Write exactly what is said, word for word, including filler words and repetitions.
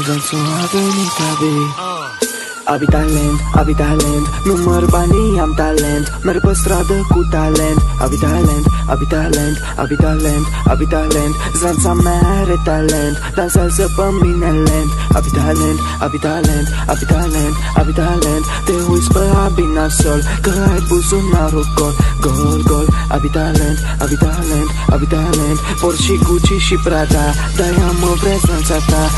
Zanțu a venit abi. Abi talent, abi talent, număr banii, am talent. Merg pe stradă cu talent. Abi talent, abi talent, abi talent, abi talent. Zanța mea are talent, dansează pe mine lent. Abi talent, abi talent, abi talent, abi talent. Te uiți pe abi nasol, că ai buzunarul gol. Gol, gol, abi talent, abi talent, abi talent. Por și Gucci și Prada, de-aia mă vrei zanța ta.